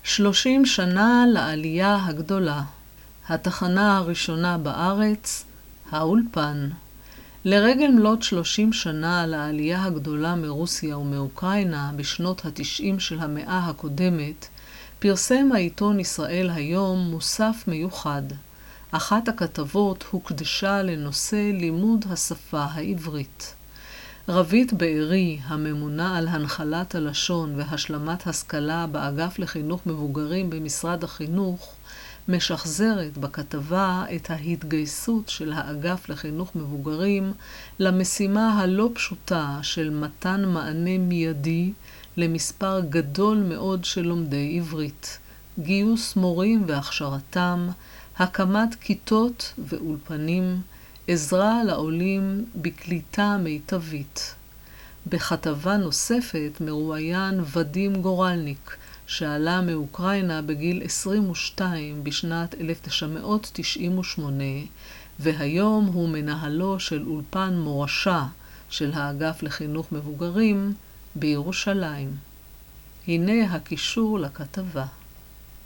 30 שנה לעלייה הגדולה. התחנה הראשונה בארץ, האולפן. לרגל מלאת 30 שנה לעלייה הגדולה מרוסיה ומאוקראינה בשנות ה-90 של המאה הקודמת, פרסם העיתון ישראל היום מוסף מיוחד. אחת הכתבות הוקדשה לנושא לימוד השפה העברית. רבית בארי, הממונה על הנחלת הלשון והשלמת השכלה באגף לחינוך מבוגרים במשרד החינוך, משחזרת בכתבה את ההתגייסות של האגף לחינוך מבוגרים למשימה הלא פשוטה של מתן מענה מיידי למספר גדול מאוד של לומדי עברית, גיוס מורים והכשרתם, הקמת כיתות ואולפנים, עזרה לעולים בקליטה מיטבית. בכתבה נוספת מרואיין ודים גורלניק, שעלה מאוקראינה בגיל 22 בשנת 1998, והיום הוא מנהלו של אולפן מורשה של האגף לחינוך מבוגרים בירושלים. הנה הקישור לכתבה.